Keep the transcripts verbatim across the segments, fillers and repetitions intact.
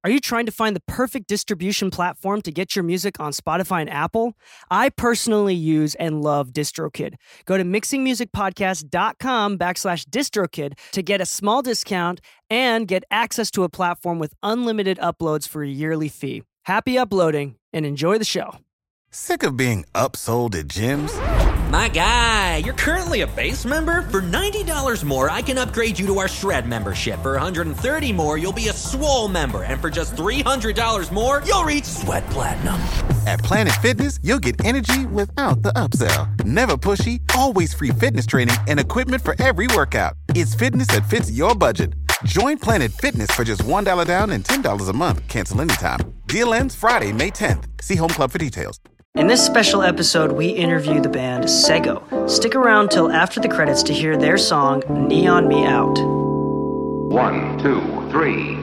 Are you trying to find the perfect distribution platform to get your music on Spotify and Apple? I personally use and love DistroKid. Go to mixingmusicpodcast.com backslash DistroKid to get a small discount and get access to a platform with unlimited uploads for a yearly fee. Happy uploading and enjoy the show. Sick of being upsold at gyms? My guy, you're currently a base member? For ninety dollars more, I can upgrade you to our Shred membership. For one hundred thirty dollars more, you'll be a Swole member. And for just three hundred dollars more, you'll reach Sweat Platinum. At Planet Fitness, you'll get energy without the upsell. Never pushy, always free fitness training and equipment for every workout. It's fitness that fits your budget. Join Planet Fitness for just one dollar down and ten dollars a month. Cancel anytime. Deal ends Friday, May tenth. See Home Club for details. In this special episode, we interview the band Sego. Stick around till after the credits to hear their song, Neon Me Out. One, two, three.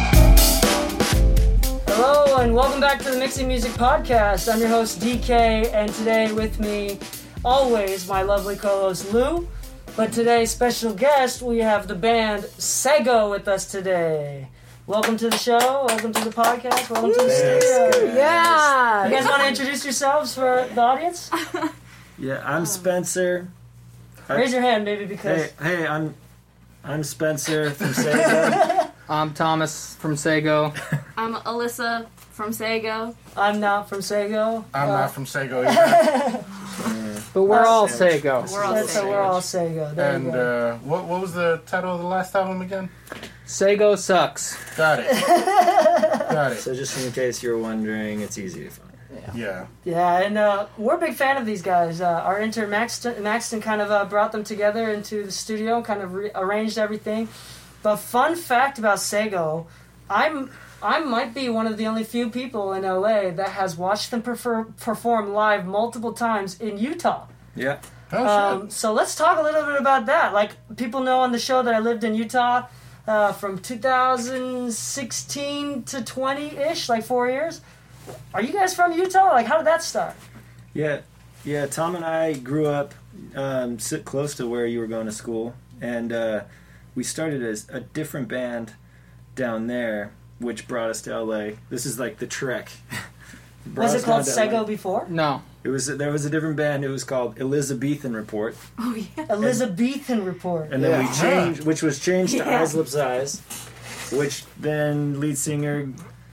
Hello, and welcome back to the Mixing Music Podcast. I'm your host, D K, and today with me, always, my lovely co-host, Lou. But today's special guest, we have the band Sego with us today. Welcome to the show. Welcome to the podcast. Welcome to the studio. Yeah. You guys want to introduce yourselves for the audience? Yeah, I'm Spencer. Raise your hand, maybe, because... Hey, hey, I'm I'm Spencer from Sego. I'm Thomas from Sego. I'm Alyssa from Sego. I'm not from Sego. I'm uh, not from Sego either. But we're Uh, all Sego. We're all That's so Sego. we're all Sego. There And you go. uh, what what was the title of the last album again? Sego sucks. Got it. Got it. So just in case you're wondering, it's easy to find. Yeah. Yeah, and uh, we're a big fan of these guys. Uh, our intern Maxton, Maxton kind of uh, brought them together into the studio, kind of re- arranged everything. But fun fact about Sego, I'm I might be one of the only few people in L A that has watched them prefer- perform live multiple times in Utah. Yeah. Oh, Um, so let's talk a little bit about that. Like, people know on the show that I lived in Utah uh, from two thousand sixteen to twenty-ish, like four years. Are you guys from Utah? Like, how did that start? Yeah, yeah. Tom and I grew up um, sit close to where you were going to school, and uh, we started as a different band down there, which brought us to L A. This is like the trek. Brought Was us it called down to L A. Sego before? No. It was there was a different band. It was called Elizabethan Report, Oh, yeah. Elizabethan Report. and then Yeah. we changed, which was changed to Yeah. Eyes Lips Eyes, which then lead singer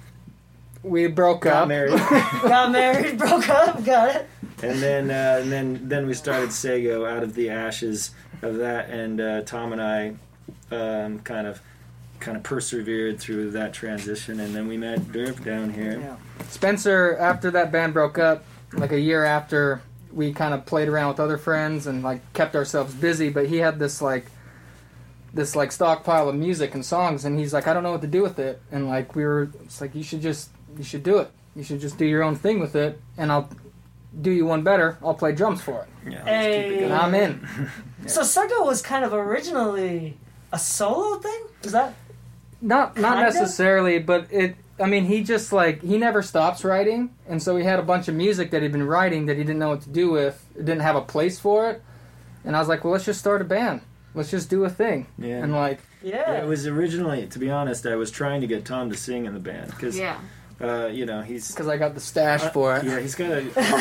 We broke got up. married. Got married, broke up, got it. And then, uh, and then, then we started Sego out of the ashes of that, and uh, Tom and I um, kind of, kind of persevered through that transition, and then we met Derp down here. Yeah. Spencer, after that band broke up, like a year after, we kind of played around with other friends and like kept ourselves busy. But he had this like, this like stockpile of music and songs, and he's like, I don't know what to do with it. And like we were, it's like you should just, you should do it. You should just do your own thing with it, and I'll do you one better. I'll play drums for it. Yeah, let's keep Hey. it going. And I'm in. So Sego was kind of originally a solo thing? Is that... Not not Kinda? necessarily, but it. I mean, he just like he never stops writing, and so he had a bunch of music that he'd been writing that he didn't know what to do with. It didn't have a place for it, and I was like, well, let's just start a band. Let's just do a thing. Yeah. And like, Yeah. Yeah, it was originally, to be honest, I was trying to get Tom to sing in the band because, Yeah. uh, you know, he's because I got the stash for it. yeah, he's got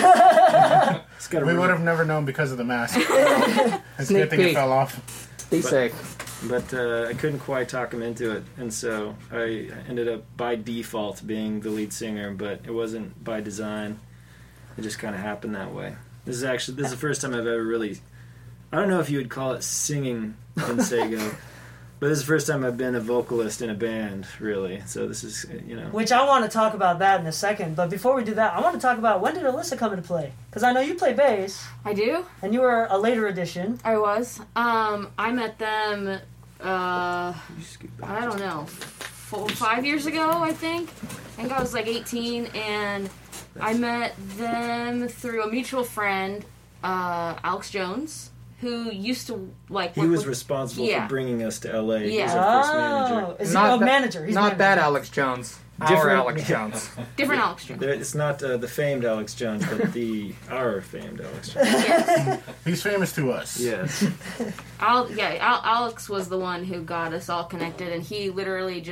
a, he's got a. We really- would have never known because of the mask. It's a Sneak good thing it peek. fell off. Be But- safe. But uh, I couldn't quite talk him into it, and so I ended up by default being the lead singer. But it wasn't by design; it just kind of happened that way. This is actually this is the first time I've ever really. I don't know if you would call it singing in Sego, but this is the first time I've been a vocalist in a band, really. So this is, you know. Which I want to talk about that in a second. But before we do that, I want to talk about when did Alyssa come into play? Because I know you play bass, I do. and you were a later addition. I was. Um, I met them, uh, You scoot back. I don't know, four, five years ago, I think. I think I was like eighteen, and I met them through a mutual friend, uh, Alex Jones, who used to, like... He work was with- responsible Yeah. for bringing us to L A. He was Yeah. our first Oh, manager. is he Not a that- manager? He's not manager. that Alex Jones. Our Different- Alex Jones. Different Alex Jones. There- It's not uh, the famed Alex Jones, but the our famed Alex Jones. Yes. He's famous to us. Yes. Al, yeah, Al, Alex was the one who got us all connected, and he literally just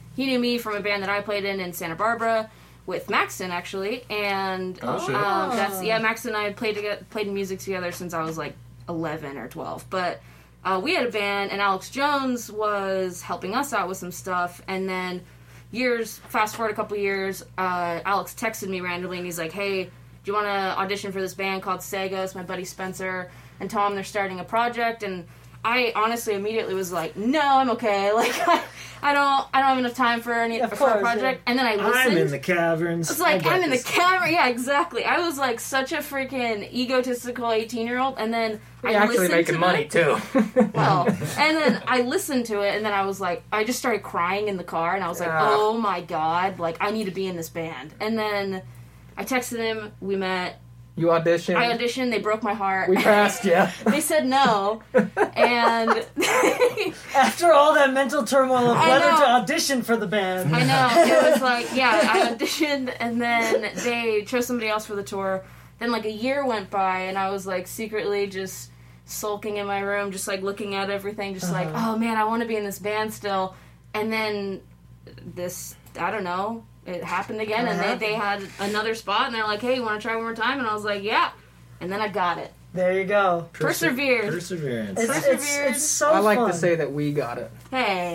he knew me from a band that I played in in Santa Barbara with Maxon, actually. And Oh, shit. um, that's, yeah, Maxon and I had played, together, played music together since I was like eleven or twelve. But uh, we had a band, and Alex Jones was helping us out with some stuff. And then years, fast forward a couple years, uh, Alex texted me randomly, and he's like, hey, do you want to audition for this band called Sega? It's my buddy Spencer and Tom. They're starting a project. And I honestly immediately was like, no, I'm okay. Like, I, I don't I don't have enough time for any Of for a course, project. And then I listened. I'm in the caverns. It's like, I got I'm in the this. camera. Yeah, exactly. I was like such a freaking egotistical eighteen-year-old. And then I You're actually listened making to money it. too. Well, and then I listened to it, and then I was like, I just started crying in the car, and I was like, Yeah. oh my god, like, I need to be in this band. And then I texted him, we met, You auditioned. I auditioned, they broke my heart. We passed you. They said no, and After all that mental turmoil of I whether know. to audition for the band. I know, it was like, yeah, I auditioned, and then they chose somebody else for the tour. Then, like, a year went by, and I was, like, secretly just sulking in my room, just, like, looking at everything, just like, oh, man, I want to be in this band still. And then this, I don't know, it happened again, and they, they had another spot, and they're like, hey, you want to try one more time? And I was like, yeah. And then I got it. There you go. Persevered. Perseverance. It's, it's, Persevered. it's so I like fun. to say that we got it. Hey.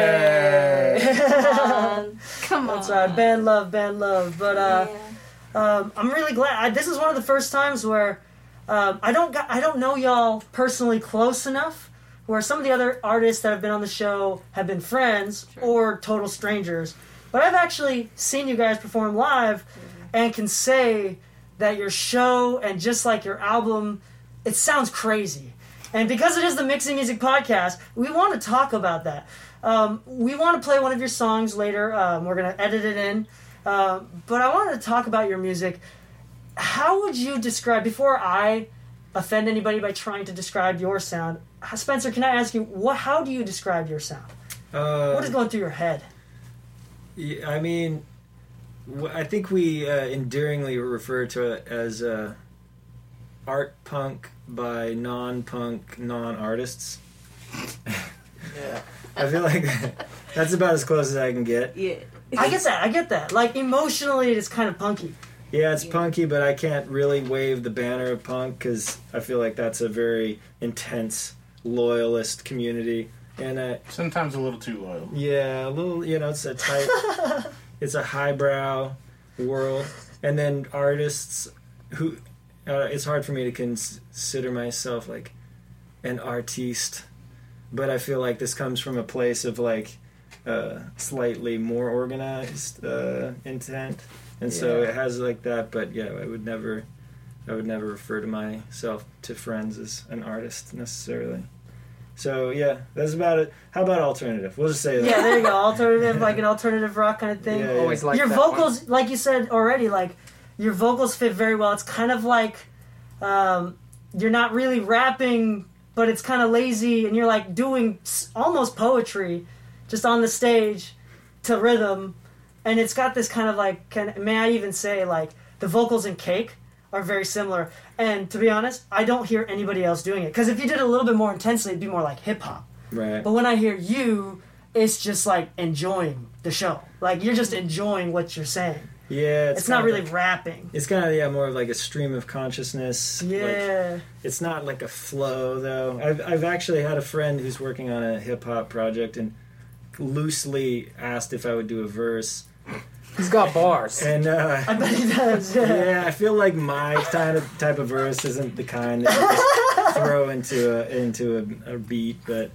Hey. Come on. Come on. That's right. Band love, band love. But uh, Yeah. um, I'm really glad. I, this is one of the first times where um, I don't got, I don't know y'all personally close enough. Where some of the other artists that have been on the show have been friends or total strangers. But I've actually seen you guys perform live and can say that your show and just like your album, it sounds crazy. And because it is the Mixing Music Podcast, we want to talk about that. Um, we want to play one of your songs later. Um, we're going to edit it in. Uh, but I wanted to talk about your music. How would you describe, before I offend anybody by trying to describe your sound, Spencer, can I ask you, what? how do you describe your sound? Uh, What is going through your head? Yeah, I mean, w- I think we uh, endearingly refer to it as uh, art punk by non-punk non-artists. Yeah. I feel like that's about as close as I can get. Yeah. I get that, I get that. Like, emotionally, it's kind of punky. Yeah, it's punky, but I can't really wave the banner of punk because I feel like that's a very intense, loyalist community. And uh, Sometimes a little too loyal. yeah, a little, you know, it's a tight, it's a highbrow world. And then artists who, uh, it's hard for me to consider myself like an artiste, but I feel like this comes from a place of like uh, slightly more organized uh, intent. And so Yeah. it has like that, but yeah, I would never, I would never refer to myself to friends as an artist necessarily. So yeah, that's about it. How about alternative? We'll just say that. Yeah, there you go. Alternative, like an alternative rock kind of thing. Yeah, yeah. Always like your that vocals, one. like you said already, like your vocals fit very well. It's kind of like um, you're not really rapping, but it's kind of lazy, and you're like doing s- almost poetry, just on the stage to rhythm, and it's got this kind of like. Can may I even say like the vocals in Cake are very similar. And to be honest, I don't hear anybody else doing it. Because if you did it a little bit more intensely, it'd be more like hip hop. Right. But when I hear you, it's just like enjoying the show. Like you're just enjoying what you're saying. Yeah, It's, it's, not kind of really like- rapping. It's kind of yeah, more of like a stream of consciousness. Like, Yeah. it's not like a flow though. I've I've actually had a friend who's working on a hip hop project and loosely asked if I would do a verse. He's got bars. And uh, I bet he does. Yeah. yeah, I feel like my kind of type of verse isn't the kind that you just throw into a into a, a beat, but.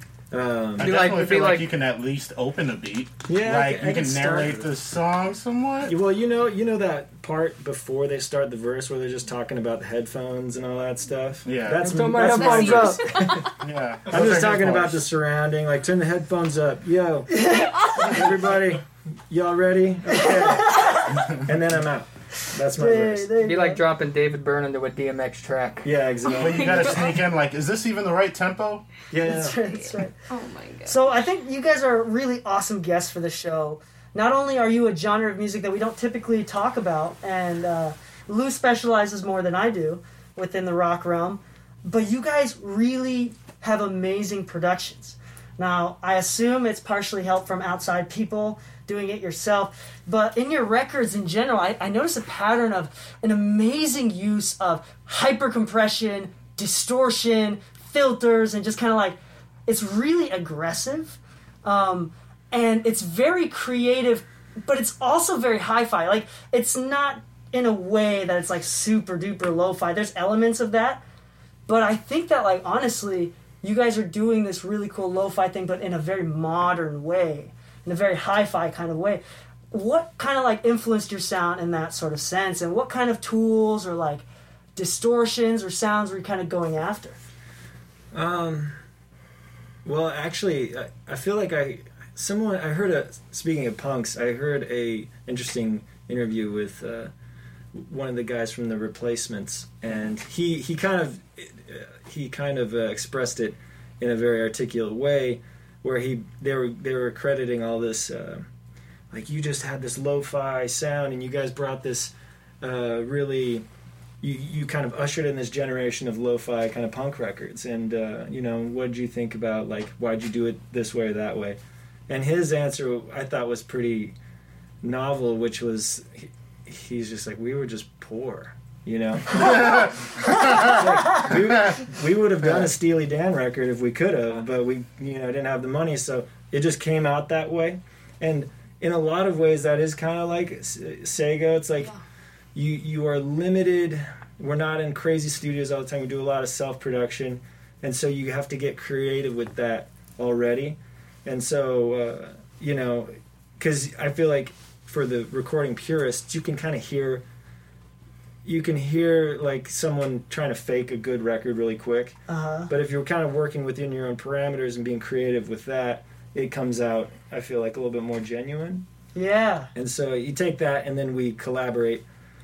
Um, I Be definitely like- feel be like, like- you can at least open a beat. Yeah, I like can- I you can, can start narrate with the it. song somewhat. Well, you know, you know that part before they start the verse where they're just talking about the headphones and all that stuff. Yeah. that's Turn my that's headphones my- up. Yeah, I'm just talking about the surrounding. Like, turn the headphones up, yo, everybody, y'all ready? Okay, and then I'm out. That's my Yeah, verse. there you Be go. like dropping David Byrne into a D M X track. Yeah, But exactly. you gotta sneak in. Like, is this even the right tempo? Yeah, That's right, that's right. Oh my god. So I think you guys are really awesome guests for the show. Not only are you a genre of music that we don't typically talk about, and uh, Lou specializes more than I do within the rock realm, but you guys really have amazing productions. Now, I assume it's partially help from outside people doing it yourself, but in your records in general, I, I noticed a pattern of an amazing use of hypercompression, distortion, filters, and just kind of like, it's really aggressive, um, and it's very creative, but it's also very hi-fi. Like, it's not in a way that it's like super duper lo-fi. There's elements of that, but I think that, like, honestly, you guys are doing this really cool lo-fi thing, but in a very modern way, in a very hi-fi kind of way. What kind of, like, influenced your sound in that sort of sense, and what kind of tools or, like, distortions or sounds were you kind of going after? Um, well, actually, I, I feel like I, someone, I heard a, speaking of punks, I heard a interesting interview with uh, one of the guys from The Replacements, and he, he kind of, he kind of uh, expressed it in a very articulate way, where he they were they were crediting all this, uh, like, you just had this lo-fi sound, and you guys brought this uh, really, you you kind of ushered in this generation of lo-fi kind of punk records, and uh, you know, what did you think about, like, why'd you do it this way or that way? And his answer I thought was pretty novel, which was, he, he's just like, we were just poor. You know, like, we, we would have done a Steely Dan record if we could have, but we, you know, didn't have the money, so it just came out that way. And in a lot of ways, that is kind of like Sega. It's like, you you are limited. We're not in crazy studios all the time. We do a lot of self-production, and so you have to get creative with that already. And so, uh, you know, because I feel like for the recording purists, you can kind of hear. You can hear, like, someone trying to fake a good record really quick. Uh-huh. But if you're kind of working within your own parameters and being creative with that, it comes out, I feel like, a little bit more genuine. Yeah. And so you take that, and then we collaborate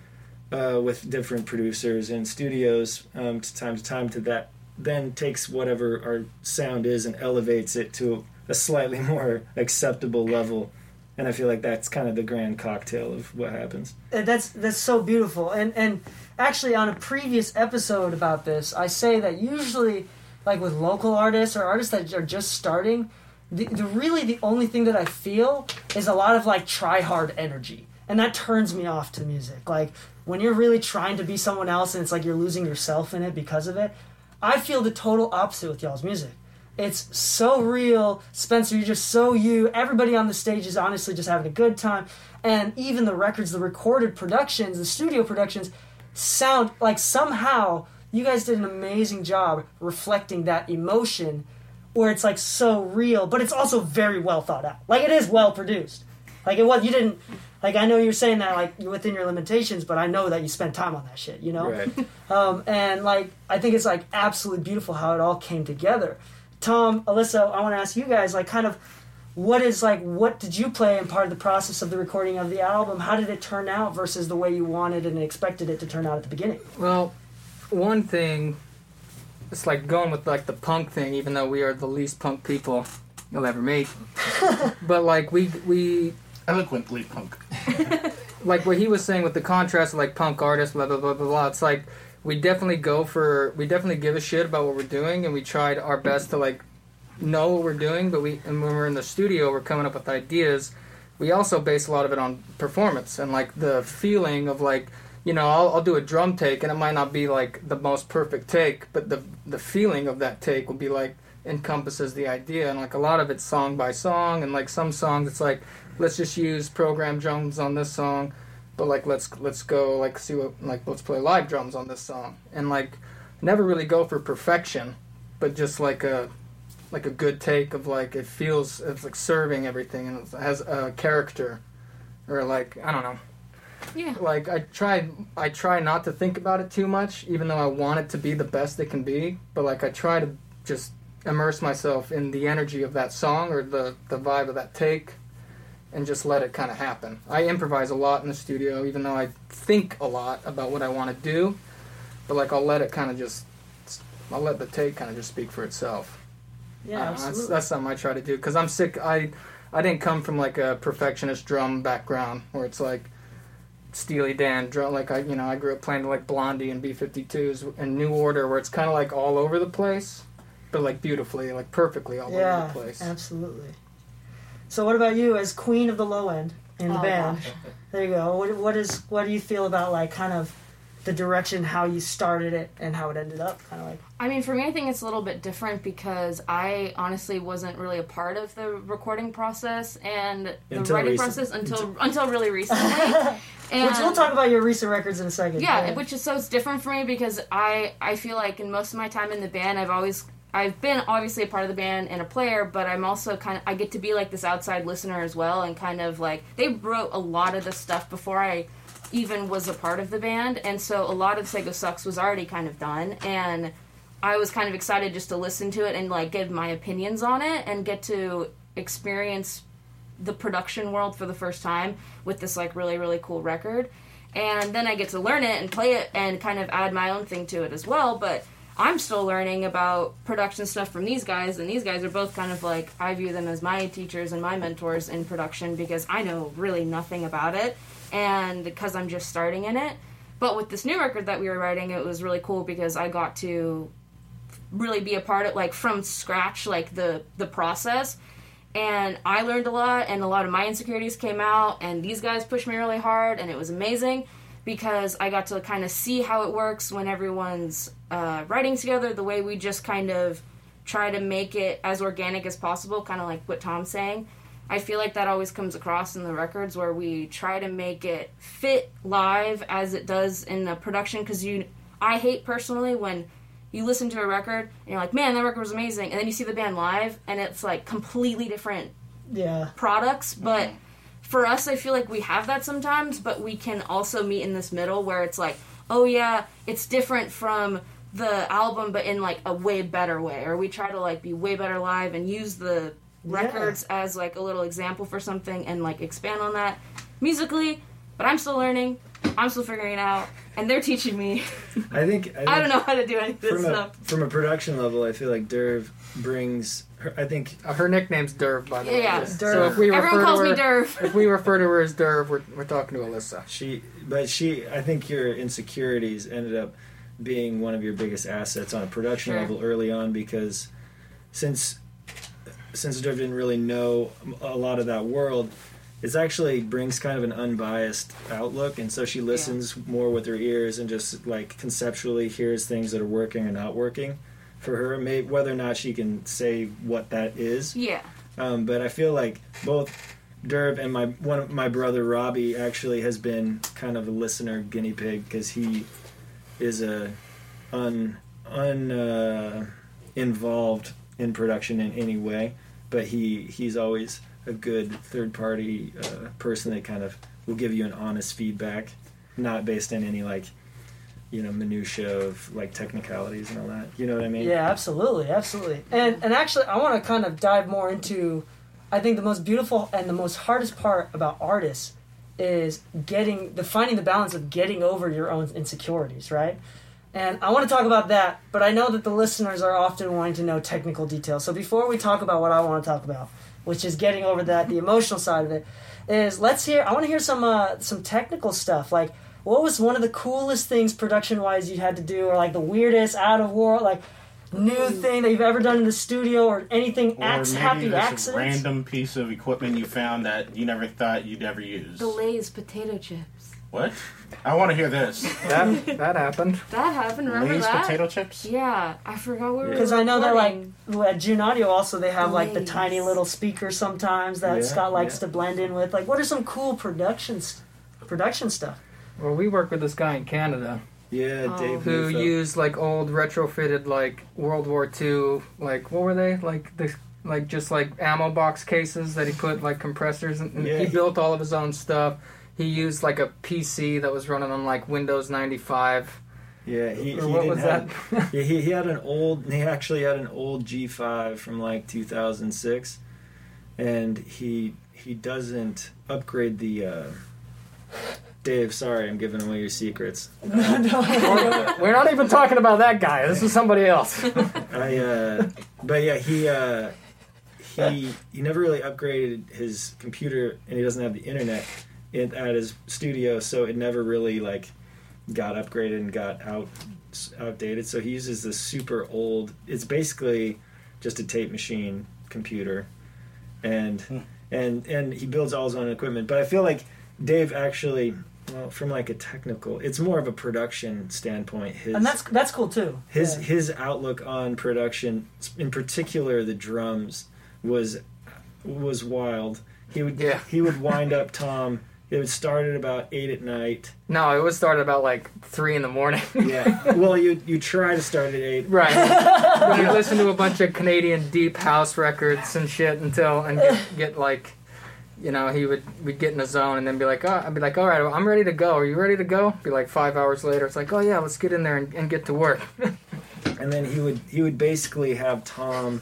uh, with different producers and studios um, to time to time to that then takes whatever our sound is and elevates it to a slightly more acceptable level. And I feel like that's kind of the grand cocktail of what happens. That's that's so beautiful. And and actually, on a previous episode about this, I say that usually, like with local artists or artists that are just starting, the, the really the only thing that I feel is a lot of, like, try-hard energy. And that turns me off to music. Like, when you're really trying to be someone else and it's like you're losing yourself in it because of it, I feel the total opposite with y'all's music. It's so real. Spencer, you're just so you. Everybody on the stage is honestly just having a good time. And even the records, the recorded productions, the studio productions, sound like somehow you guys did an amazing job reflecting that emotion where it's, like, so real, but it's also very well thought out. Like, it is well produced. Like, it was, you didn't, like, I know you're saying that, like, within your limitations, but I know that you spent time on that shit, you know? Right. Um, and, like, I think it's, like, absolutely beautiful how it all came together. Tom, Alyssa, I want to ask you guys, like, kind of, what is, like, what did you play in part of the process of the recording of the album? How did it turn out versus the way you wanted and expected it to turn out at the beginning? Well, one thing, it's like going with, like, the punk thing, even though we are the least punk people you'll ever meet. But, like, we, we... Eloquently punk. Like what he was saying with the contrast of, like, punk artists, blah, blah, blah, blah, blah. It's like, we definitely go for, we definitely give a shit about what we're doing, and we tried our best to, like, know what we're doing, but we, and when we're in the studio, we're coming up with ideas. We also base a lot of it on performance and, like, the feeling of, like, you know, I'll, I'll do a drum take, and it might not be, like, the most perfect take, but the the feeling of that take will be, like, encompasses the idea, and, like, a lot of it's song by song, and, like, some songs it's like, let's just use program drums on this song, but, like, let's let's go, like, see what, like, let's play live drums on this song, and, like, never really go for perfection, but just, like, a like a good take of, like, it feels, it's, like, serving everything, and it has a character, or, like, I don't know. Yeah. Like, I try, I try not to think about it too much, even though I want it to be the best it can be, but, like, I try to just immerse myself in the energy of that song, or the, the vibe of that take, and just let it kind of happen. I improvise a lot in the studio, even though I think a lot about what I want to do, but, like, I'll let it kind of just, I'll let the take kind of just speak for itself. Yeah, Uh, absolutely. that's, that's something I try to do, because I'm sick, I, I didn't come from, like, a perfectionist drum background, where it's, like, Steely Dan drum, like, I, you know, I grew up playing, like, Blondie and B fifty-twos and New Order, where it's kind of, like, all over the place, but like beautifully, like perfectly all Yeah, over the place. absolutely. So what about you as queen of the low end in the Oh, band? gosh. There you go. What, what is what do you feel about like kind of the direction, how you started it and how it ended up? Kind of like I mean, for me, I think it's a little bit different because I honestly wasn't really a part of the recording process and the Until writing recent- process until until really recently. And which we'll talk about your recent records in a second. yeah, which is so it's different for me because I I feel like in most of my time in the band, I've always I've been obviously a part of the band and a player, but I'm also kind of I get to be like this outside listener as well, and kind of like they wrote a lot of the stuff before I even was a part of the band, and so a lot of Sego Sucks was already kind of done, and I was kind of excited just to listen to it and like give my opinions on it and get to experience the production world for the first time with this like really really cool record. And then I get to learn it and play it and kind of add my own thing to it as well, but I'm still learning about production stuff from these guys, and these guys are both kind of like, I view them as my teachers and my mentors in production because I know really nothing about it, and because I'm just starting in it. But with this new record that we were writing, it was really cool because I got to really be a part of, like, from scratch, like, the, the process, and I learned a lot, and a lot of my insecurities came out, and these guys pushed me really hard, and it was amazing because I got to kind of see how it works when everyone's uh, writing together, the way we just kind of try to make it as organic as possible, kind of like what Tom's saying. I feel like that always comes across in the records where we try to make it fit live as it does in the production, because you, I hate personally when you listen to a record and you're like, man, that record was amazing, and then you see the band live and it's like completely different yeah. products, but for us, I feel like we have that sometimes, but we can also meet in this middle where it's like, oh yeah, it's different from the album, but in like a way better way, or we try to like be way better live and use the records yeah. as like a little example for something and like expand on that musically. But I'm still learning, I'm still figuring it out, and they're teaching me. I think I, think I don't know how to do any of this from stuff. A, from a production level, I feel like Derv brings. Her, I think uh, her nickname's Derv, by the way. Yeah, Derv. So if we everyone refer calls to her, me Derv. If we refer to her as Derv, we're we're talking to Alyssa. She, but she, I think your insecurities ended up being one of your biggest assets on a production sure. level early on, because since since Derv didn't really know a lot of that world, it actually brings kind of an unbiased outlook, and so she listens yeah. more with her ears and just like conceptually hears things that are working or not working for her, may, whether or not she can say what that is. Yeah. Um, but I feel like both Derv and my one of my brother Robbie actually has been kind of a listener guinea pig, because he is a un un uh, involved in production in any way, but he he's always a good third party uh, person that kind of will give you an honest feedback, not based on any like, you know, minutia of like technicalities and all that. You know what I mean? Yeah, absolutely, absolutely. And and actually, I want to kind of dive more into, I think the most beautiful and the most hardest part about artists is getting the finding the balance of getting over your own insecurities, right? And I want to talk about that, but I know that the listeners are often wanting to know technical details. So before we talk about what I want to talk about, which is getting over that, the emotional side of it, is let's hear, I want to hear some uh, some technical stuff. Like, what was one of the coolest things production-wise you had to do, or like the weirdest, out-of-world, like, new thing that you've ever done in the studio, or anything, or acts, maybe happy this accidents? Random piece of equipment you found that you never thought you'd ever use. The Lay's potato chips. What? I want to hear this. That that happened. That happened, remember Lay's that? potato chips? Yeah, I forgot we were Because I know that, like, recording. at June Audio also, they have, like, the Nice. tiny little speakers sometimes that Yeah, Scott likes yeah. to blend in with. Like, what are some cool productions, production stuff? Well, we work with this guy in Canada Yeah, Oh. Dave. who Newfeld. used like old retrofitted like World War Two, like what were they like the like just like ammo box cases that he put like compressors in. And Yeah, he he- built all of his own stuff. He used like a P C that was running on like Windows ninety-five. Yeah, he, he Or what didn't was have, that? yeah, he, he had an old. He actually had an old G five from like two thousand six, and he he doesn't upgrade the. Uh, Dave, sorry, I'm giving away your secrets. We're not even talking about that guy. This is somebody else. I, uh, but yeah, he uh, he he never really upgraded his computer, and he doesn't have the internet in, at his studio, so it never really like got upgraded and got out outdated. So he uses this super old. It's basically just a tape machine computer, and Hmm. and and he builds all his own equipment. But I feel like Dave actually, well, from like a technical, it's more of a production standpoint. His And that's that's cool too. his Yeah. his outlook on production, in particular the drums, was was wild. He would Yeah. he would wind up Tom. It would start at about eight at night. No, it was started about like three in the morning. Yeah. Well, you you try to start at eight. Right. We listen to a bunch of Canadian deep house records and shit until and get, get like, you know, he would we'd get in a zone and then be like, oh, I'd be like, all right, well, I'm ready to go. Are you ready to go? Be like five hours later, it's like, oh yeah, let's get in there and, and get to work. And then he would he would basically have Tom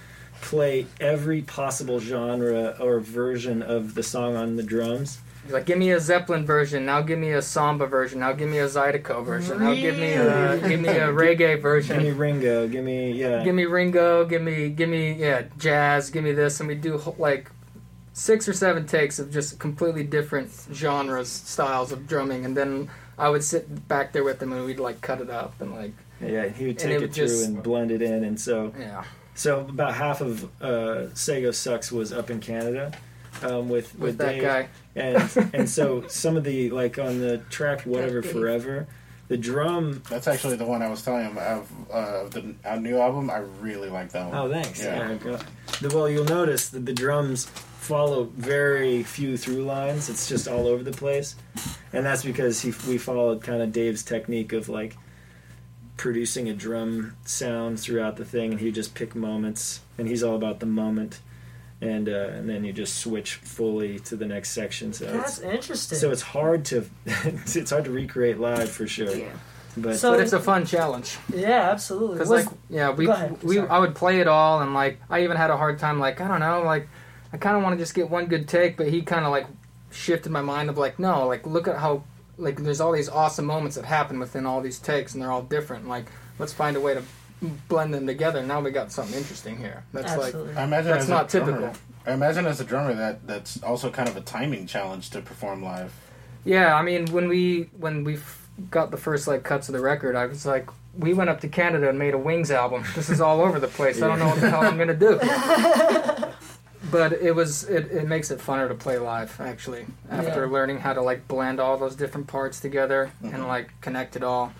play every possible genre or version of the song on the drums. He's like, give me a Zeppelin version. Now give me a samba version. Now give me a Zydeco version. Now give me a give me a reggae version. Give me Ringo. Give me yeah. Give me Ringo, give me, give me, yeah, jazz, give me this, and we do like six or seven takes of just completely different genres, styles of drumming, and then I would sit back there with him and we'd like cut it up and like, Yeah, he would And take it it, would through just- and blend it in, and so yeah, so about half of uh, Sego Sucks was up in Canada um, with with, with that Dave. guy. and and so some of the like on the track Whatever Dave. Forever, the drum. That's actually the one I was telling him of uh, the our new album. I really like that one. Oh, thanks. Yeah. Yeah. go- the, well, you'll notice that the drums follow very few through lines. It's just all over the place, and that's because he we followed kind of Dave's technique of like producing a drum sound throughout the thing, and he just pick moments, and he's all about the moment, and uh, and then you just switch fully to the next section. So That's it's, interesting. so it's hard to it's hard to recreate live for sure. Yeah. But So- But it's a fun challenge. yeah, absolutely. Because Was- like, yeah, we Go ahead, we sorry. I would play it all, and like I even had a hard time. Like I don't know, like I kind of want to just get one good take, but he kind of like shifted my mind of like, no, like look at how like there's all these awesome moments that happen within all these takes, and they're all different. Like let's find a way to blend them together. Now we got something interesting here. That's absolutely. I imagine That's as not a drummer, typical. I imagine as a drummer that that's also kind of a timing challenge to perform live. Yeah, I mean, when we when we f- got the first like cuts of the record, I was like, we went up to Canada and made a Wings album. This is all over the place. I don't know what the hell I'm gonna do. But it was it, it makes it funner to play live actually after Yeah. learning how to like blend all those different parts together and like connect it all.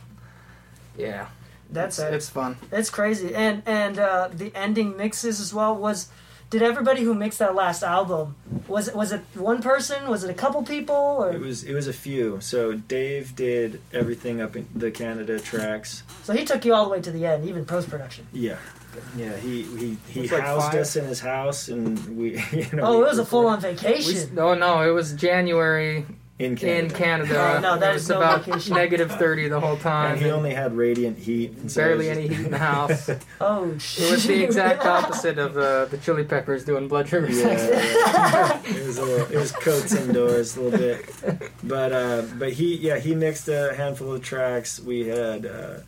Yeah, That's it's, it's fun. It's crazy, and and uh, the ending mixes as well. Was did everybody who mixed that last album was it was it one person? Was it a couple people? Or it was it was a few. So Dave did everything up in the Canada tracks. so he took you all the way to the end, even post production. Yeah, yeah. He he he It's like housed five- us in his house, and we. You know, Oh, we it was a full on We, vacation. s- no, no, it was January in Canada. in Canada. Oh, no, that it is was no about vacation. negative thirty the whole time. And he and only had radiant heat. And so barely it was any just- heat in the house. Oh shit! It was the exact opposite of uh, the Chili Peppers doing Blood Sugar Sex. Yeah, it was a little, it was coats indoors a little bit, but uh, but he yeah he mixed a handful of tracks. We had uh,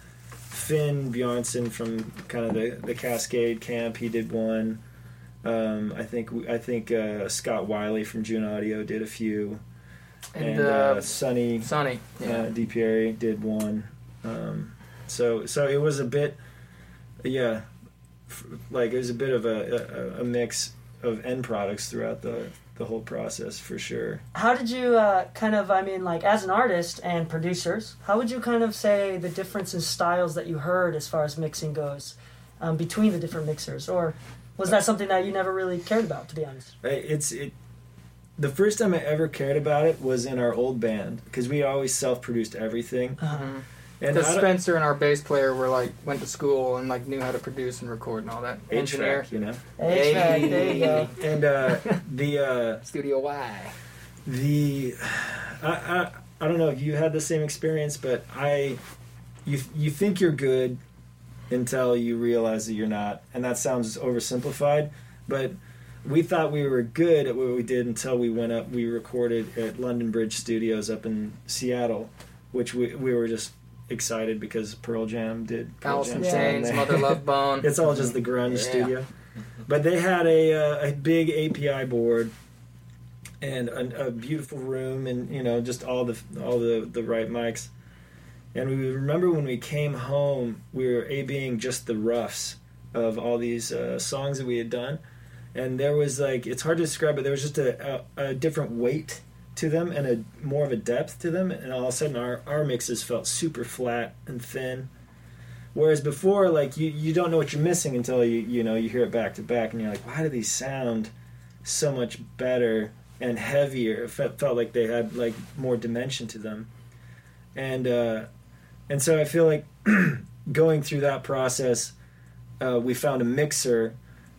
Finn Bjornsson from kind of the, the Cascade camp. He did one. Um, I think I think uh, Scott Wiley from June Audio did a few, And, and, uh, uh, Sonny Sonny. Yeah. uh, DiPieri did one. Um, so so it was a bit, yeah, f- like it was a bit of a, a, a mix of end products throughout the the whole process for sure. How did you uh, kind of? I mean, like as an artist and producers, how would you kind of say the difference in styles that you heard as far as mixing goes um, between the different mixers, or was that something that you never really cared about, to be honest? I- It's it. The first time I ever cared about it was in our old band because we always self-produced everything. And Because I don't- Spencer and our bass player were like went to school and like knew how to produce and record and all that. Engineer. H V A C, you know. H V A C, there you go. And uh, the uh, Studio Y. the I, I I don't know if you had the same experience, but I you you think you're good until you realize that you're not, and that sounds oversimplified, but we thought we were good at what we did until we went up. We recorded at London Bridge Studios up in Seattle, which we we were just excited because Pearl Jam did Pearl Alice in Jam Chains, there. Mother Love Bone. It's all just the grunge Yeah. studio. But they had a uh, a big A P I board and a, a beautiful room, and you know just all the all the, the right mics. And we remember when we came home, we were A-Bing just the roughs of all these uh, songs that we had done, and there was like, it's hard to describe, but there was just a, a, a different weight to them and a more of a depth to them, and all of a sudden our, our mixes felt super flat and thin. Whereas before, like, you, you don't know what you're missing until you you know you hear it back to back, and you're like, why do these sound so much better and heavier? It felt, felt like they had like more dimension to them, and uh, and so I feel like going through that process, uh, we found a mixer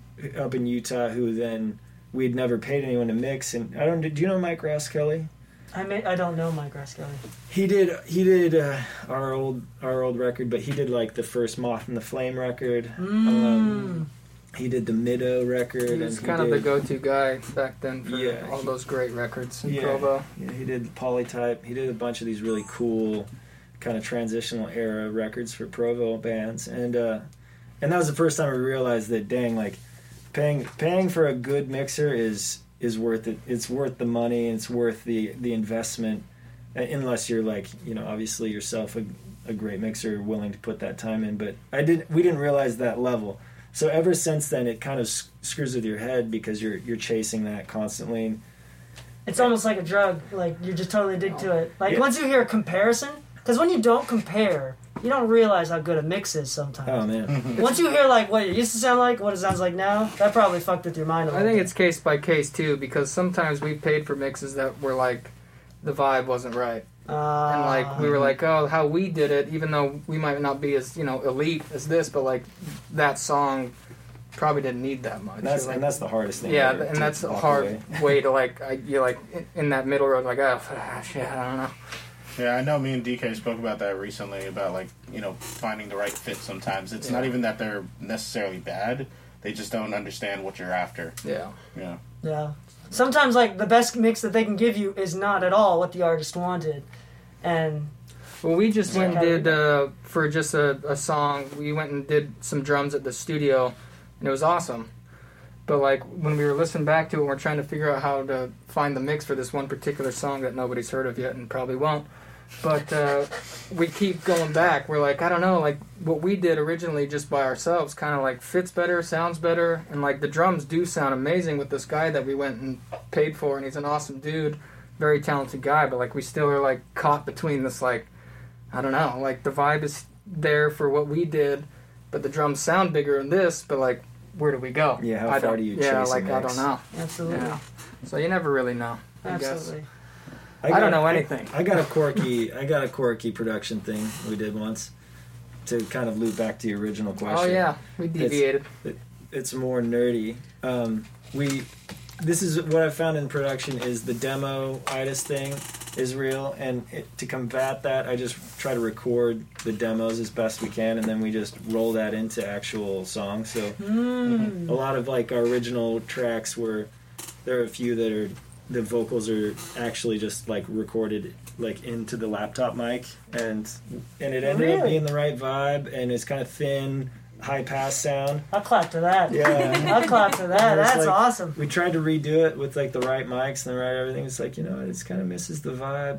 up in Utah who then we'd never paid anyone to mix, and I don't. Do you know Mike Raskelly? I may, I don't know Mike Raskelly. He did he did uh, our old our old record, but he did like the first Moth and the Flame record. Mm. Um, he did the Middo record. He was and kind he of did, the go-to guy back then for Yeah, all he- those great records in yeah, Provo. yeah, he did Polytype. He did a bunch of these really cool kind of transitional era records for Provo bands, and uh, and that was the first time we realized that, dang, like paying paying for a good mixer is is worth it. It's worth the money, and it's worth the the investment, uh, unless you're like, you know, obviously yourself a, a great mixer willing to put that time in. But I did we didn't realize that level. So ever since then, it kind of s- screws with your head because you're you're chasing that constantly. It's almost like a drug. Like, you just totally dig to it. Like, Yeah. once you hear a comparison, because when you don't compare, you don't realize how good a mix is sometimes. Oh man. Once you hear, like, what it used to sound like, what it sounds like now, that probably fucked with your mind a I little think bit. it's case by case too, because sometimes we paid for mixes that were like the vibe wasn't right, Uh, and like we were like, oh, how we did it, even though we might not be as, you know, elite as this, but like that song probably didn't need that much. That's You're and like, that's the hardest thing. yeah, ever, and to that's a walk hard away. way to like I, you're like in- in that middle road, like oh shit, I don't know. Yeah, I know me and D K spoke about that recently, about, like, you know, finding the right fit sometimes. It's not Yeah. even that they're necessarily bad. They just don't understand what you're after. Yeah. Yeah. Yeah. Sometimes, like, the best mix that they can give you is not at all what the artist wanted. And Well, we just went and Yeah. did, uh, for just a, a song, we went and did some drums at the studio, and it was awesome. But, like, when we were listening back to it, we're trying to figure out how to find the mix for this one particular song that nobody's heard of yet and probably won't. But uh, we keep going back. We're like, I don't know, like, what we did originally just by ourselves kind of, like, fits better, sounds better. And, like, the drums do sound amazing with this guy that we went and paid for, and he's an awesome dude, very talented guy. But, like, we still are, like, caught between this, like, I don't know, like, the vibe is there for what we did, but the drums sound bigger in this, but, like, where do we go? Yeah, how I far don't- do you Yeah, chase a like, I mix? don't know. absolutely. Yeah. So you never really know, I guess. Absolutely. I got- don't know anything. I, I got a quirky, I got a quirky production thing we did once to kind of loop back to your original question. Oh, yeah, we deviated. It, it's more nerdy. Um, we, this is what I found in production is the demo-itis thing is real, and it, to combat that, I just try to record the demos as best we can, and then we just roll that into actual songs. So Mm. a lot of like our original tracks were, there are a few that are, the vocals are actually just like recorded like into the laptop mic, and and it ended up Really? being the right vibe, and it's kind of thin, high pass sound. I'll clap to that. Yeah. I'll clap to that. And it's That's like- awesome. We tried to redo it with like the right mics and the right everything. It's like, you know, it just kind of misses the vibe,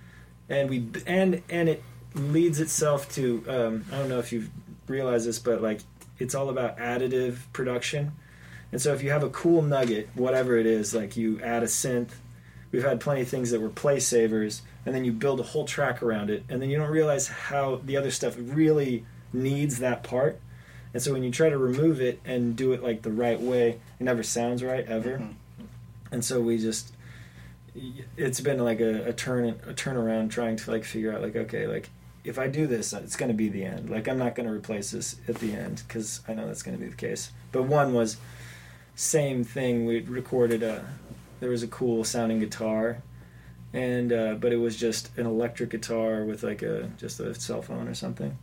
and we and and it leads itself to um, I don't know if you've realized this, but like it's all about additive production. And so if you have a cool nugget, whatever it is, like you add a synth, we've had plenty of things that were play savers, and then you build a whole track around it, and then you don't realize how the other stuff really needs that part. And so when you try to remove it and do it like the right way, it never sounds right ever. Mhm. And so we just, it's been like a, a turn a turnaround trying to like figure out like, okay, like if I do this, it's going to be the end. Like I'm not going to replace this at the end because I know that's going to be the case. But one was same thing. We recorded a, there was a cool sounding guitar, and uh, but it was just an electric guitar with like a just a cell phone or something,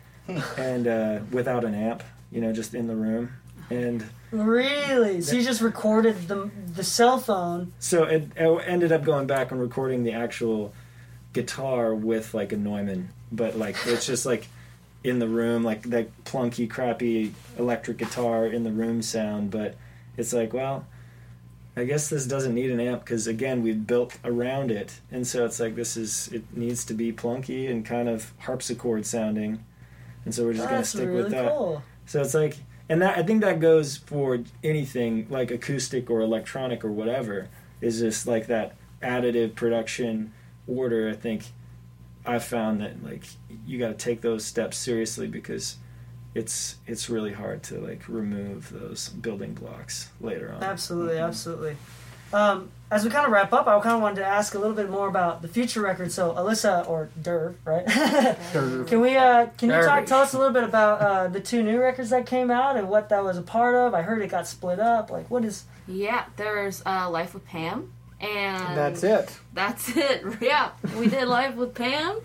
and uh, without an amp, you know, just in the room. And Really? So you just recorded the the cell phone? so it, it ended up going back and recording the actual guitar with like a Neumann, but like it's just like in the room, like that plunky, crappy electric guitar in the room sound. But it's like, well, I guess this doesn't need an amp because again, we've built around it, and so it's like this is it needs to be plunky and kind of harpsichord sounding, and so we're just gonna That's stick really with that. cool. So it's like and that I think that goes for anything like acoustic or electronic or whatever. Is just like that additive production order. I think I've found that like you got to take those steps seriously because it's it's really hard to like remove those building blocks later on. Absolutely, mm-hmm. absolutely. Um, as we kind of wrap up, I kind of wanted to ask a little bit more about the future record. So, Alyssa or Derv, right? Derv. Can we? Uh, can you Derv. talk? Tell us a little bit about uh, the two new records that came out and what that was a part of. I heard it got split up. Like, what is? Yeah, there's uh, Life with Pam, and that's it. That's it. Yeah, we did Life with Pam,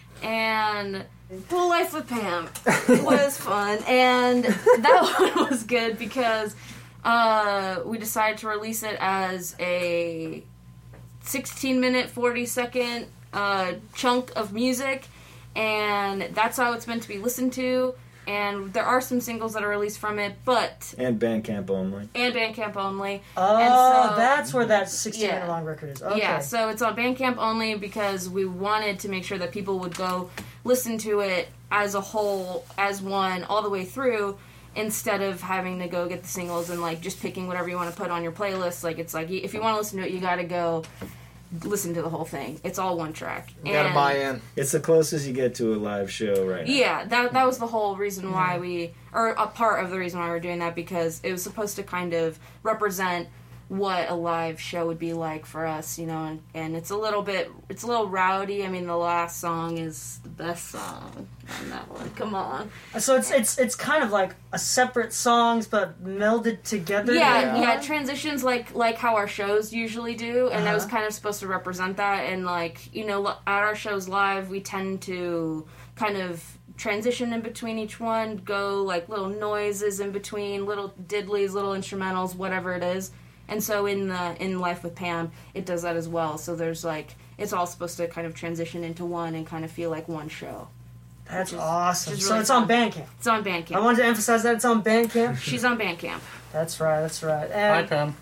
and well, Life with Pam was fun, and that one was good because. Uh, we decided to release it as a sixteen minute, forty second uh, chunk of music, and that's how it's meant to be listened to. And there are some singles that are released from it, but and Bandcamp only. And Bandcamp only. Oh, and so, that's where that sixteen yeah. minute long record is. Okay. Yeah, so it's on Bandcamp only because we wanted to make sure that people would go listen to it as a whole, as one, all the way through. Instead of having to go get the singles and like just picking whatever you want to put on your playlist, like it's like if you want to listen to it, you got to go listen to the whole thing. It's all one track. You got to buy in. It's the closest you get to a live show right now. Yeah, that that was the whole reason why we, or a part of the reason why we were doing that, because it was supposed to kind of represent what a live show would be like for us, you know, and, and it's a little bit, it's a little rowdy. I mean, the last song is the best song on that one. Come on. So it's it's it's kind of like a separate songs, but melded together. Yeah, yeah, yeah, transitions like like how our shows usually do, and uh-huh. that was kind of supposed to represent that. And like, you know, at our shows live, we tend to kind of transition in between each one, go like little noises in between, little diddlies, little instrumentals, whatever it is. And so in the in Life with Pam, it does that as well. So there's like, it's all supposed to kind of transition into one and kind of feel like one show. That's is, awesome. really So it's fun. on Bandcamp. It's on Bandcamp. I wanted to emphasize that it's on Bandcamp. She's on Bandcamp. That's right, that's right. Hi, And Pam.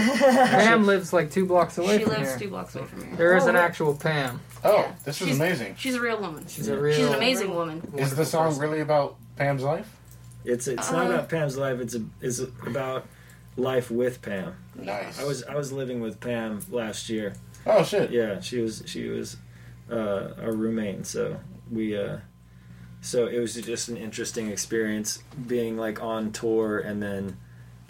Pam lives like two blocks away She from lives here. two blocks away from here. There is Oh, an really? actual Pam. Oh, Yeah. this is She's- amazing. She's a real woman. She's a real. She's an amazing woman. Is the song really about Pam's life? It's it's Uh, not about Pam's life. It's a, it's about life with Pam. Nice. I was I was living with Pam last year. Oh shit. Yeah, she was she was uh, our roommate, and so we uh, so it was just an interesting experience being like on tour and then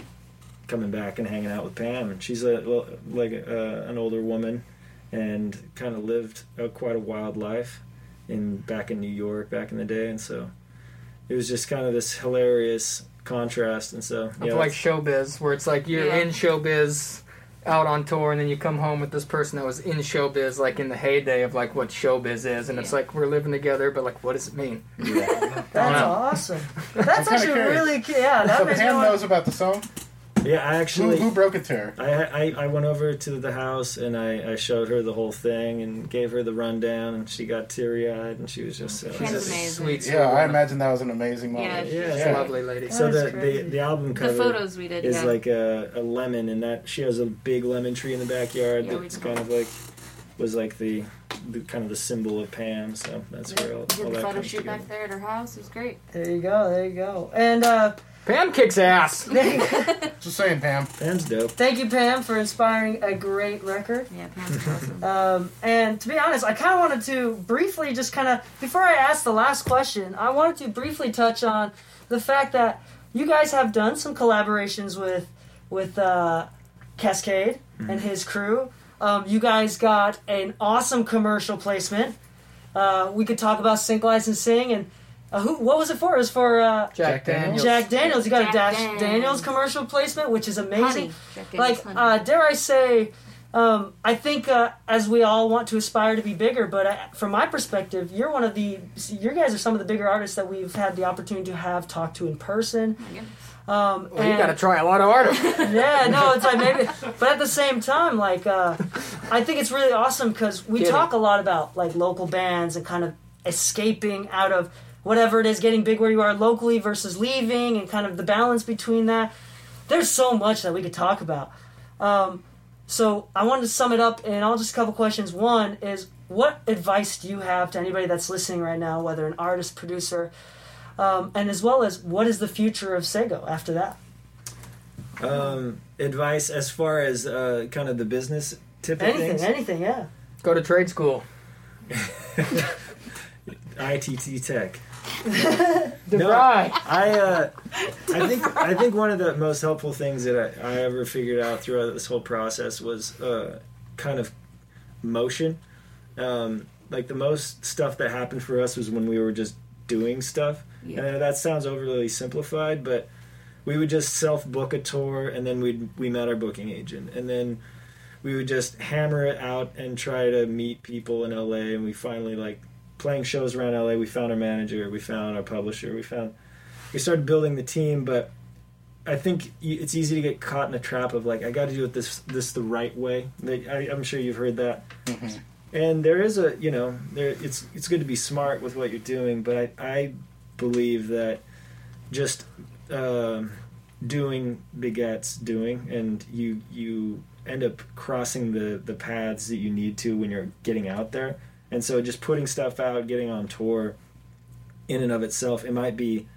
coming back and hanging out with Pam. And she's a well, like uh, an older woman and kind of lived a, quite a wild life in back in New York back in the day, and so it was just kind of this hilarious contrast. And so Of yeah, like that's- showbiz, where it's like you're Yeah. in showbiz, out on tour, and then you come home with this person that was in showbiz, like in the heyday of like what showbiz is, and it's Yeah. like we're living together, but like what does it mean? yeah. that's know. awesome. That's kinda actually curious. really cu- yeah. That So makes me Pam want- knows about the song. yeah, I Who, actually who broke it to her? I, I I went over to the house and I, I showed her the whole thing and gave her the rundown, and she got teary eyed and she was just so. Pam's She's a amazing. sweet, sweet Yeah, I woman. imagine that was an amazing Yeah, moment. she's Yeah, She's yeah. a lovely lady. So That's the, crazy. the the album The cover photos we did, is yeah. like a, a lemon, and that she has a big lemon tree in the backyard. Yeah, we that's did. kind of like was like the, the kind of the symbol of Pam. So that's where all, We did all the that photo comes shoot together. back there at her house. It was great. There you go, there you go. And uh, Pam kicks ass. Just saying, Pam. Pam's dope. thank you, Pam, for inspiring a great record. Yeah, Pam's awesome. Um, and to be honest, I kind of wanted to briefly just kind of, before I ask the last question, I wanted to briefly touch on the fact that you guys have done some collaborations with with uh, Cascade and his crew. Um, you guys got an awesome commercial placement. Uh, we could talk about Sync License Sing and uh, who? What was it for? It was for uh, Jack Daniels. Jack Daniels. You got Jack a Dash Daniels. Daniels commercial placement, which is amazing. Honey. Jack Daniels Like, honey. uh, dare I say, um, I think uh, as we all want to aspire to be bigger, but I, from my perspective, you're one of the, you guys are some of the bigger artists that we've had the opportunity to have talked to in person. Um, Well, you and- got to try a lot harder. yeah, no, it's like maybe, but at the same time, like, uh, I think it's really awesome because we Get it. talk a lot about like local bands and kind of escaping out of whatever it is, getting big where you are locally versus leaving, and kind of the balance between that. There's so much that we could talk about. Um, so I wanted to sum it up in all just a couple questions. One is, what advice do you have to anybody that's listening right now, whether an artist, producer, Um, and as well as, what is the future of Sego after that? Um, advice as far as uh, kind of the business tip of Anything, things? anything, yeah. Go to trade school. I T T Tech. DeVry. No, I uh, I think I think one of the most helpful things that I, I ever figured out throughout this whole process was uh, kind of motion. Um, like the most stuff that happened for us was when we were just doing stuff. Yeah. And that sounds overly simplified, but we would just self-book a tour, and then we we met our booking agent, and then we would just hammer it out and try to meet people in L A, and we finally, like, playing shows around L A, we found our manager, we found our publisher, we found, we started building the team, but I think it's easy to get caught in a trap of, like, I got to do it this this the right way. Like, I, I'm sure you've heard that. Mm-hmm. And there is a, you know, there it's it's good to be smart with what you're doing, but I, I believe that just um, doing begets doing, and you you end up crossing the, the paths that you need to when you're getting out there. And so just putting stuff out, getting on tour, in and of itself, it might be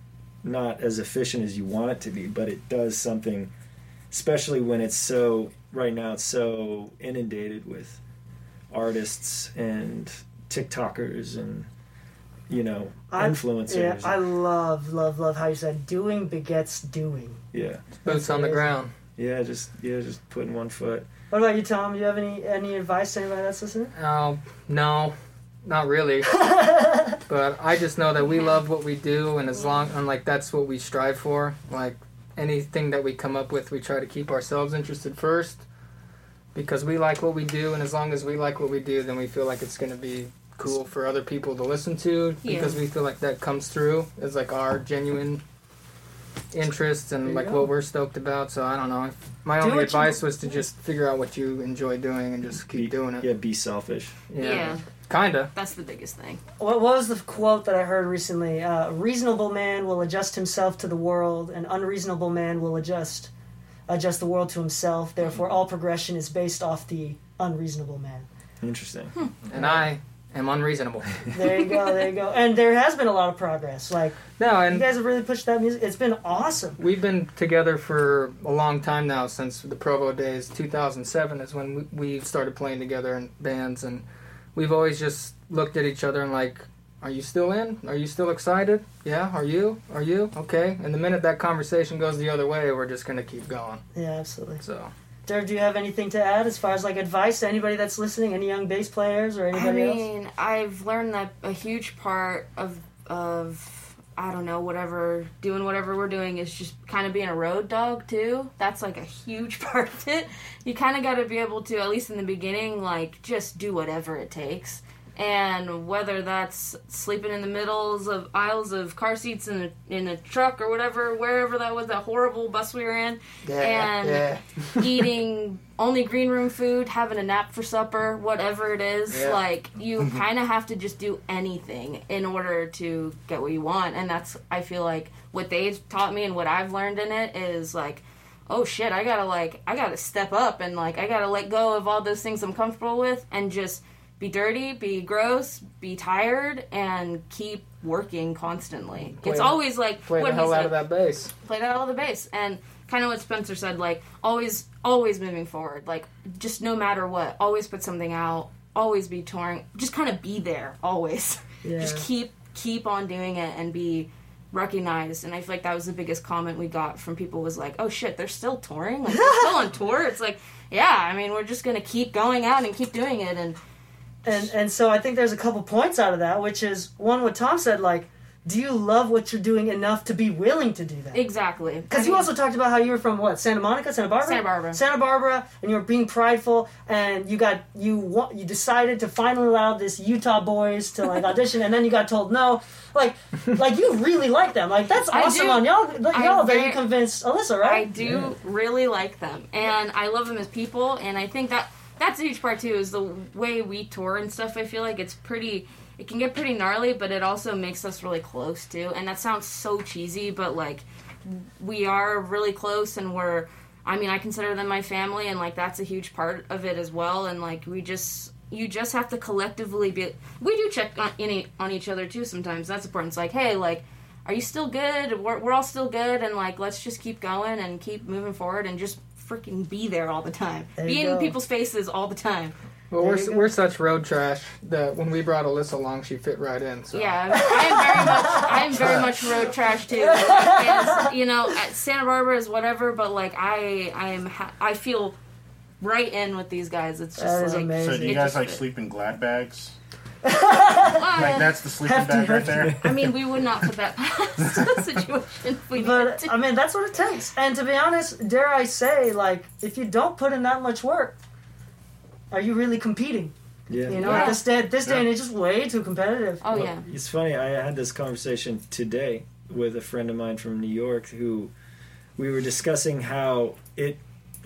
not as efficient as you want it to be, but it does something, especially when it's so, right now it's so inundated with artists and TikTokers and, you know, I- influencers. Yeah, I love, love, love how you said doing begets doing. yeah. Boots on the ground. Yeah, just yeah, just putting one foot. What about you, Tom? Do you have any any advice to anybody that's listening? Oh, no, not really. But I just know that we love what we do, and as long, and like that's what we strive for. Like anything that we come up with, we try to keep ourselves interested first, because we like what we do, and as long as we like what we do, then we feel like it's going to be cool for other people to listen to, because Yeah. we feel like that comes through as like our genuine interests and There you like go. what we're stoked about. So I don't know. My Do only what you- advice was to just figure out what you enjoy doing and just keep Be- doing it. Yeah, be selfish. Yeah. Kinda. That's the biggest thing. What was the quote that I heard recently? Uh, a reasonable man will adjust himself to the world, an unreasonable man will adjust adjust the world to himself. Therefore, all progression is based off the unreasonable man. Interesting. And I am unreasonable. There you go, there you go. And there has been a lot of progress. Like, No, you and guys have really pushed that music. It's been awesome. we've been together for a long time now, since the Provo days. two thousand seven is when we we started playing together in bands, and we've always just looked at each other and like, are you still in? Are you still excited? Yeah, are you? Are you? Okay. And the minute that conversation goes the other way, we're just going to keep going. Yeah, absolutely. So, Derek, do you have anything to add as far as like advice to anybody that's listening, any young bass players or I anybody else? mean, I've learned that a huge part of of I don't know, whatever doing whatever we're doing is just kind of being a road dog too. That's like a huge part of it. You kind of got to be able to, at least in the beginning, like just do whatever it takes. And whether that's sleeping in the middles of aisles of car seats in a, in a truck or whatever, wherever that was, that horrible bus we were in, and yeah. eating only green room food, having a nap for supper, whatever it is, Yeah. like you kind of have to just do anything in order to get what you want. And that's, I feel like what they've taught me and what I've learned in it is like, oh shit, I gotta like, I gotta step up and like, I gotta let go of all those things I'm comfortable with and just be dirty, be gross, be tired, and keep working constantly. Play it's the- always like Play what the he hell said. out of that bass. Play that out of the bass, and kind of what Spencer said. Like always, always moving forward. Like just no matter what, always put something out. Always be touring. Just kind of be there. Always. Yeah. Just keep keep on doing it and be recognized. And I feel like that was the biggest comment we got from people was like, oh shit, they're still touring? Like they're still on tour? It's like, yeah, I mean, we're just gonna keep going out and keep doing it. And And and so I think there's a couple points out of that, which is one what Tom said, like, do you love what you're doing enough to be willing to do that? exactly. Because I you mean, also talked about how you were from what, Santa Monica, Santa Barbara, Santa Barbara. Santa Barbara, and you were being prideful, and you got you wa- you decided to finally allow this Utah boys to like audition, and then you got told no. Like, like you really like them. Like that's I awesome do. on y'all. Y'all I that you very- convinced Alyssa, I right? do really like them, and I love them as people, and I think that that's a huge part too, is the way we tour and stuff. I feel like it's pretty, it can get pretty gnarly, but it also makes us really close too, and that sounds so cheesy, but like, we are really close, and we're, I mean, I consider them my family, and like, that's a huge part of it as well, and like, we just, you just have to collectively be, we do check on, in, on each other too sometimes, that's important. It's like, hey, like, are you still good? We're, we're all still good, and like, let's just keep going and keep moving forward and just freaking be there all the time. There Be you in go. people's faces all the time. Well, There we're you s- go. we're such road trash that when we brought Alyssa along, she fit right in. So. Yeah, I am very much. I am very much road trash too. And, you know, at Santa Barbara is whatever, but like I, I am. Ha- I feel right in with these guys. It's just That is like amazing. So do you it guys just like fit. sleep in glad bags? Well, Like that's the sleeping Hefty, bag right hefty. there? I mean, we would not put that past the situation if we needed But to. I mean, that's what it takes. And to be honest, dare I say, like, if you don't put in that much work, are you really competing? Yeah. You know, Yeah. at this day, this day and age is way too competitive. Oh Well, yeah. It's funny. I had this conversation today with a friend of mine from New York who we were discussing how it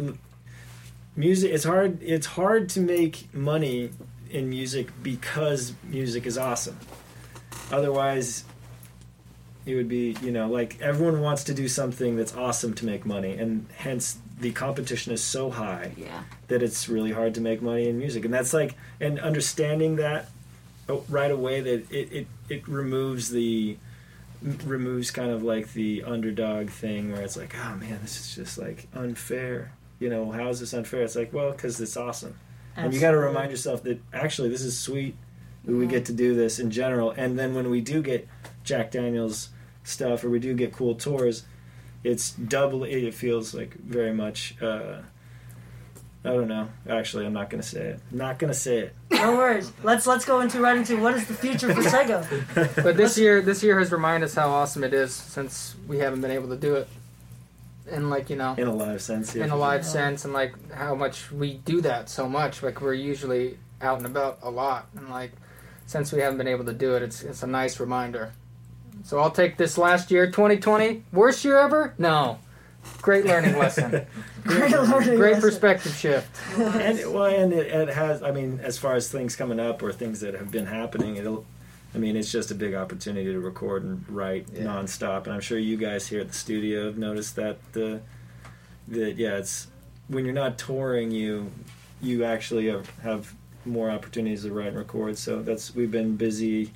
music. It's hard. It's hard to make money in music because music is awesome. Otherwise, it would be, you know, like everyone wants to do something that's awesome to make money, and hence the competition is so high Yeah. that it's really hard to make money in music. And that's like, and understanding that right away, that it, it, it removes the, removes kind of like the underdog thing where it's like, oh man, this is just like unfair. You know, how is this unfair? It's like, well, because it's awesome. And you got to remind yourself that actually this is sweet that we get to do this in general. And then when we do get Jack Daniels stuff or we do get cool tours, it's double. It feels like very much. Uh, I don't know. Actually, I'm not going to say it. Not going to say it. No worries. Let's let's go into right into what is the future for Sego. But this year, this year has reminded us how awesome it is since we haven't been able to do it. And like you know, In a live sense. Yeah. in a live sense, and like how much we do that so much. Like we're usually out and about a lot, and like since we haven't been able to do it, it's it's a nice reminder. So I'll take this last year, twenty twenty, worst year ever? No, great learning lesson, Great learning great lesson. perspective shift. And it, well, and it, it has. I mean, as far as things coming up or things that have been happening, it'll. I mean, it's just a big opportunity to record and write Yeah. nonstop. And I'm sure you guys here at the studio have noticed that the that yeah, it's when you're not touring, you you actually have, have more opportunities to write and record. So that's we've been busy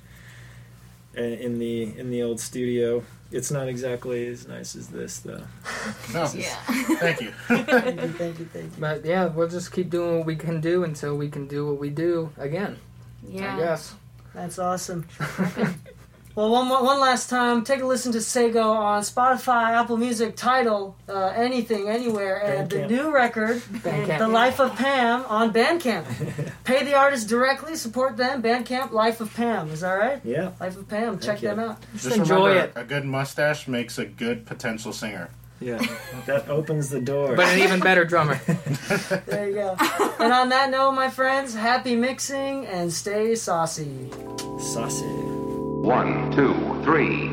in the in the old studio. It's not exactly as nice as this, though. No. Yeah. Thank you. Thank you, thank you, thank you. But yeah, we'll just keep doing what we can do until we can do what we do again. Yeah. I guess. That's awesome. Well, one more, one last time, take a listen to Sego on Spotify, Apple Music, Tidal, uh, anything, anywhere, and the Bandcamp. new record, Bandcamp. The Life of Pam, on Bandcamp. Pay the artist directly, support them. Bandcamp, Life of Pam. Is that right? Yeah. Life of Pam. Check you. them out. Just enjoy remember, it. A good mustache makes a good potential singer. Yeah, that opens the door. But an even better drummer. There you go. And on that note, my friends, happy mixing and stay saucy. Saucy. One, two, three.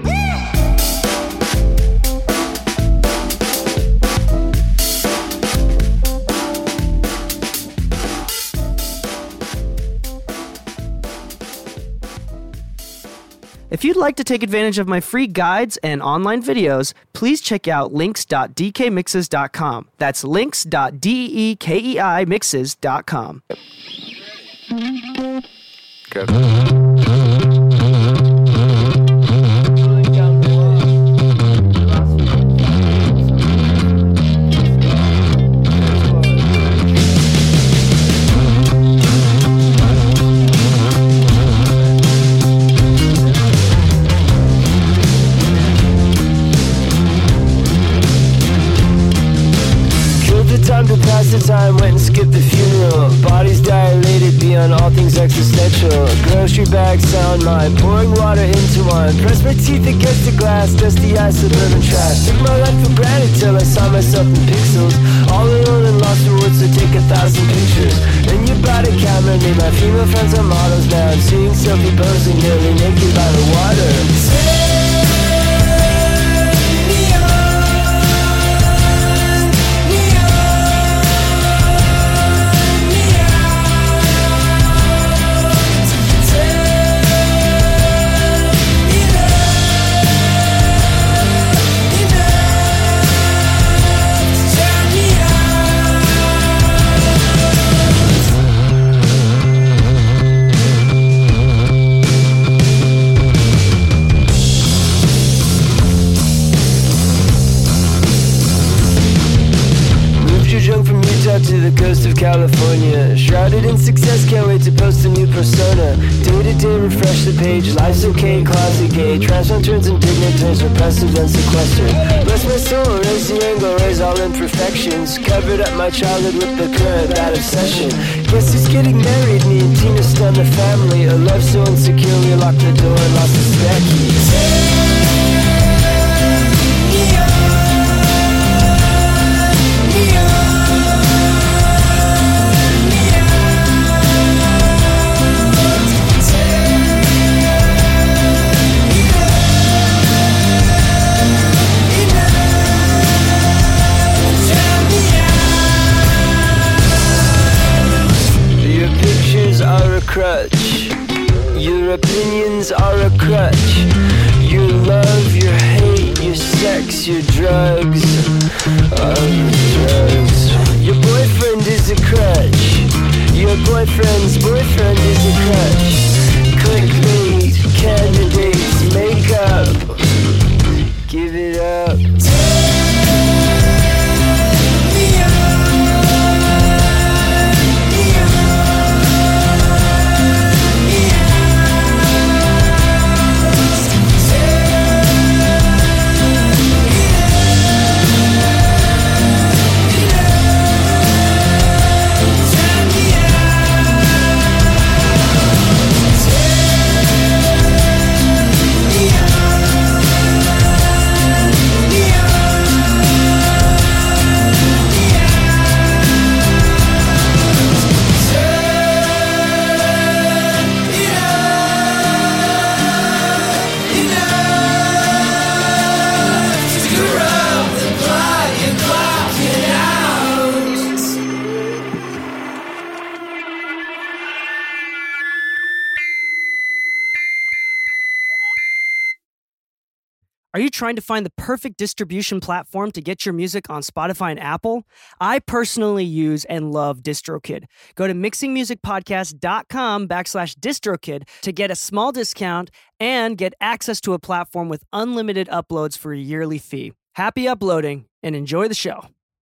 If you'd like to take advantage of my free guides and online videos, please check out links dot d k mixes dot com. That's links dot dekei mixes dot com. Killed the time to pass the time, went and skipped the funeral. Bodies dilated beyond all things existential. Grocery bag sound mind, pouring water into wine. Press my teeth against the glass, dusty eyes, suburban trash. Took my life for granted till I saw myself in pixels. All alone and lost for words, so take a thousand pictures. Then you brought a camera, made my female friends are models now. I'm seeing selfie posing, nearly naked by the water. yeah. Day to day refresh the page, life's okay, closet gay. Transplant turns indignant, turns for precedent sequestered. Bless my soul, raise the angle, raise all imperfections. Covered up my childhood with the current bad obsession. Guess who's getting married? Me and Tina stun the family. A love so insecure, we locked the door and lost the spare keys. Crutch. Your opinions are a crutch. Your love, your hate, your sex, your drugs are drugs. Your boyfriend is a crutch. Your boyfriend's boyfriend is a crutch. Clickbait, candidates, makeup. Give it up. Are you trying to find the perfect distribution platform to get your music on Spotify and Apple? I personally use and love DistroKid. Go to mixingmusicpodcast.com backslash DistroKid to get a small discount and get access to a platform with unlimited uploads for a yearly fee. Happy uploading and enjoy the show.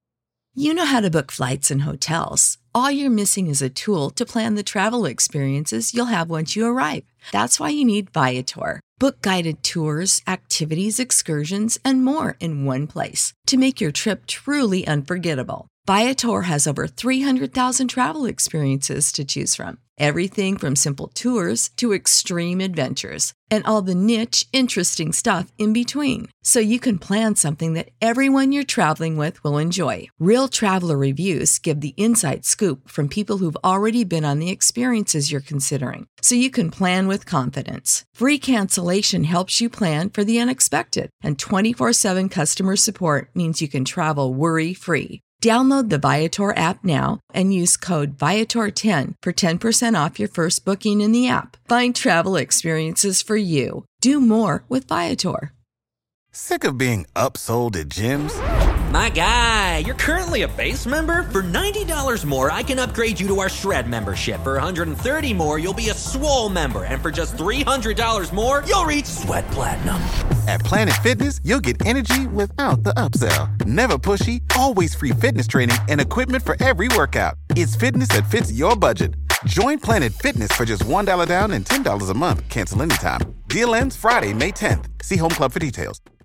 You know how to book flights and hotels. All you're missing is a tool to plan the travel experiences you'll have once you arrive. That's why you need Viator. Book guided tours, activities, excursions, and more in one place to make your trip truly unforgettable. Viator has over three hundred thousand travel experiences to choose from. Everything from simple tours to extreme adventures and all the niche, interesting stuff in between. So you can plan something that everyone you're traveling with will enjoy. Real traveler reviews give the inside scoop from people who've already been on the experiences you're considering. So you can plan with confidence. Free cancellation helps you plan for the unexpected. And twenty-four seven customer support means you can travel worry-free. Download the Viator app now and use code Viator ten for ten percent off your first booking in the app. Find travel experiences for you. Do more with Viator. Sick of being upsold at gyms? My guy, you're currently a base member? For ninety dollars more, I can upgrade you to our Shred membership. For one hundred thirty dollars more, you'll be a Swole member. And for just three hundred dollars more, you'll reach Sweat Platinum. At Planet Fitness, you'll get energy without the upsell. Never pushy, always free fitness training and equipment for every workout. It's fitness that fits your budget. Join Planet Fitness for just one dollar down and ten dollars a month. Cancel anytime. Deal ends Friday, May tenth. See Home Club for details.